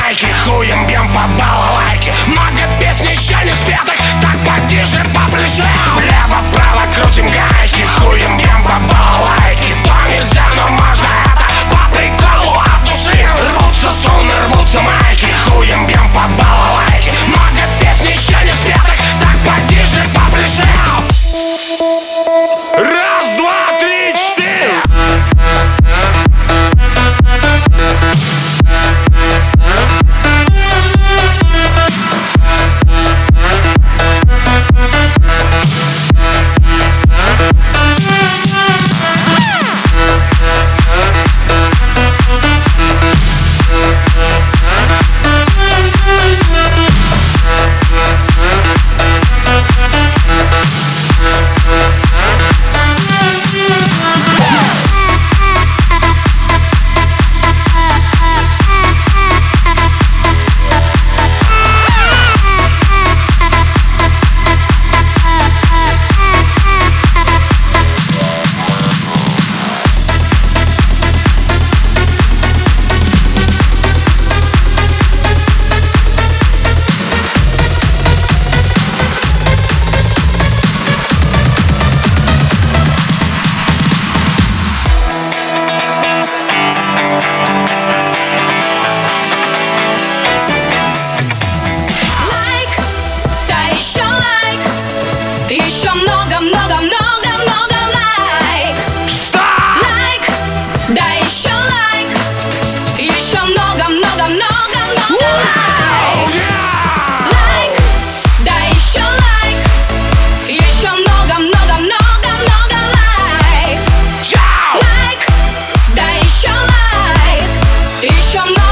майки, хуем бьем по балалайке. Много песен еще не спетых, так потише по плечу. Влево-вправо крутим гайки, хуем бьем по балалайке. То нельзя, но можно это по приколу от души. Рвутся струны, рвутся майки, хуем бьем по балалайке. Много песен еще не спетых, так потише по плечу. Раз, два, три, четыре. Еще много-много-много-много лайк. Что? Лайк, да еще лайк. Еще много-много-много-много лайк. Лайк, да еще лайк. Еще много-много-много-много лайк. Чао! Лайк, да еще лайк. Еще много.